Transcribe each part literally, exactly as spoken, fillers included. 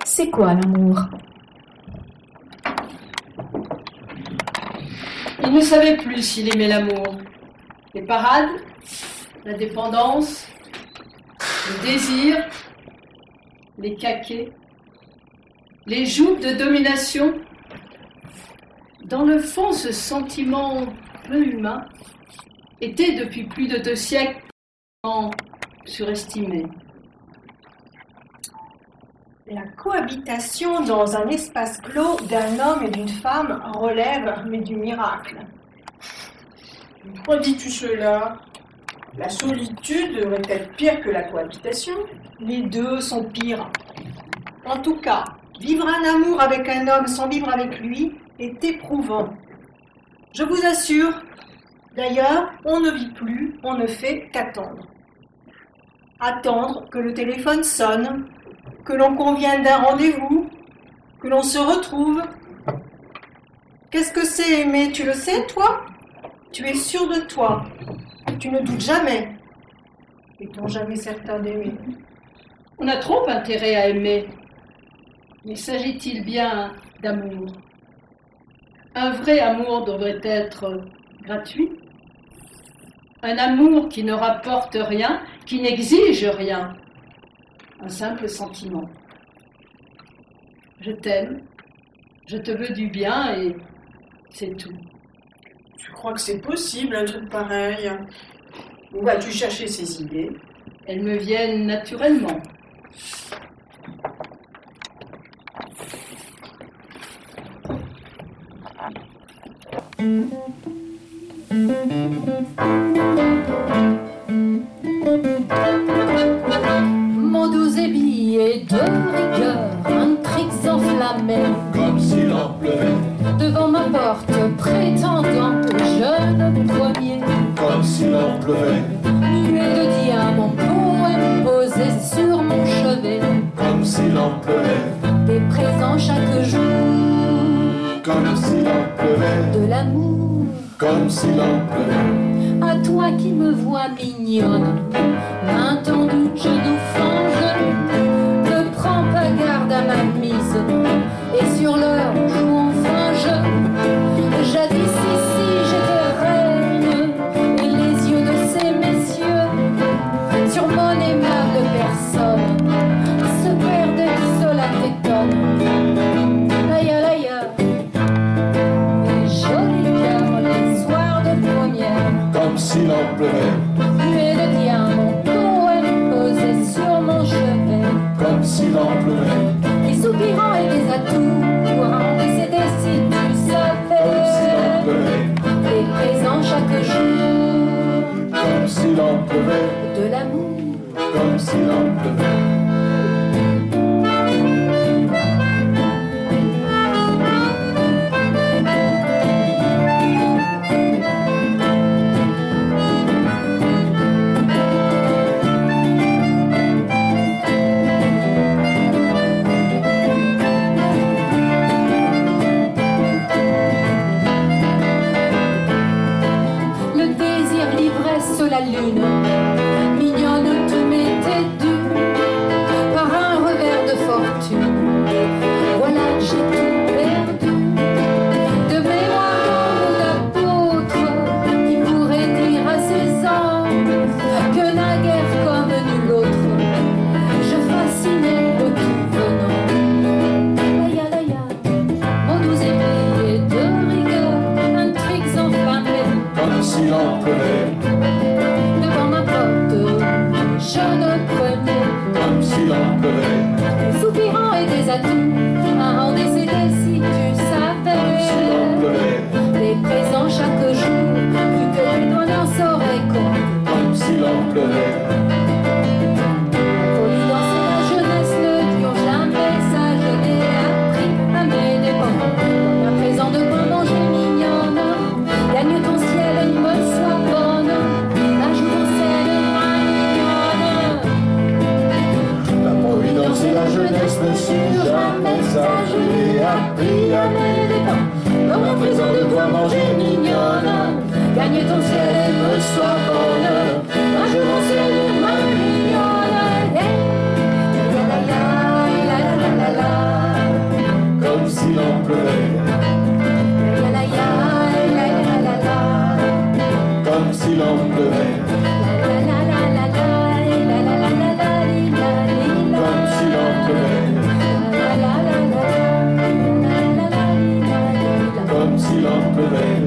C'est quoi l'amour? Il ne savait plus s'il aimait l'amour. Les parades, la dépendance, le désir, les caquets, les joutes de domination. Dans le fond, ce sentiment peu humain était depuis plus de deux siècles surestimé. La cohabitation dans un espace clos d'un homme et d'une femme relève, mais du miracle. Pourquoi dis-tu cela? La solitude devrait être pire que la cohabitation? Les deux sont pires. En tout cas, vivre un amour avec un homme sans vivre avec lui est éprouvant. Je vous assure, d'ailleurs, on ne vit plus, on ne fait qu'attendre. Attendre que le téléphone sonne, que l'on convienne d'un rendez-vous, que l'on se retrouve. Qu'est-ce que c'est aimer, tu le sais, toi? Tu es sûr de toi, tu ne doutes jamais. Est-on jamais certain d'aimer? On a trop intérêt à aimer. Mais s'agit-il bien d'amour? Un vrai amour devrait être gratuit. Un amour qui ne rapporte rien, qui n'exige rien. Un simple sentiment. Je t'aime, je te veux du bien et c'est tout. Tu crois que c'est possible, un truc pareil? Où vas-tu chercher ces idées? Elles me viennent naturellement. Mon doux ébillet de rigueur, intrigues enflammées, comme s'il en pleuvait, devant ma porte, prétendant au jeune premier, comme s'il en pleuvait, muet de diamants, poème posé sur mon chevet, comme s'il en pleuvait, des présents chaque jour, comme s'il en pleuvait, de l'amour, comme s'il en pleuvait, à toi qui me vois mignonne, main tendue, genou fange, ne prends pas garde à ma mise, et sur l'heure joue enfin je, jadis ici j'étais reine, et les yeux de ces messieurs, sur mon aimable personne, se perdaient cela t'étonne, laïa laïa, mes jolis cœurs, les soirs de première, comme s'il en pleuvait, muet de diamants, poème posé sur mon chevet, comme s'il en pleuvait, des soupirants et des atouts pour en décéder si tu comme s'il savais, en pleuvait, des présents chaque jour, comme s'il en pleuvait, de l'amour, comme s'il en pleuvait. le désir, l'ivresse, la lune, mignonne tout m'était dû, par un revers de fortune, voilà j'ai tout perdu, de mémoire d'apôtre, qui pourrait dire à ses anges, que naguère comme nul autre, je fascinais le tout venant, laïa laïa, mon doux éveillé de rigueur, intrigues enflammées, Comme s'il en pleuvait, devant ma porte, je ne prenais comme s'il en pleuvait, des soupirants et des atouts, à en décéder si tu comme s'il en savais, pleuvait, des présents chaque jour, plus que tu n'en saurais compte. comme s'il en pleuvait, Folie danser la jeunesse ne dure jamais, ça je l'ai appris à mes dépens. Comme un présent de pain manger mignonne, gagne ton ciel et me sois bonne, la jouvencelle mignonne. la providence et la jeunesse ne suivent jamais ça, je l'ai appris à mes dépens. Comme un présent de quoi manger mignonne, gagne ton ciel et me sois bonne, la jouvencelle mignonne. La la la la la la la la. s'il en pleuvait, comme s'il en pleuvait, comme s'il en pleuvait.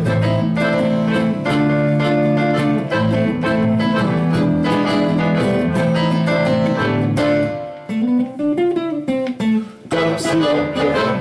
Comme s'il en pleuvait.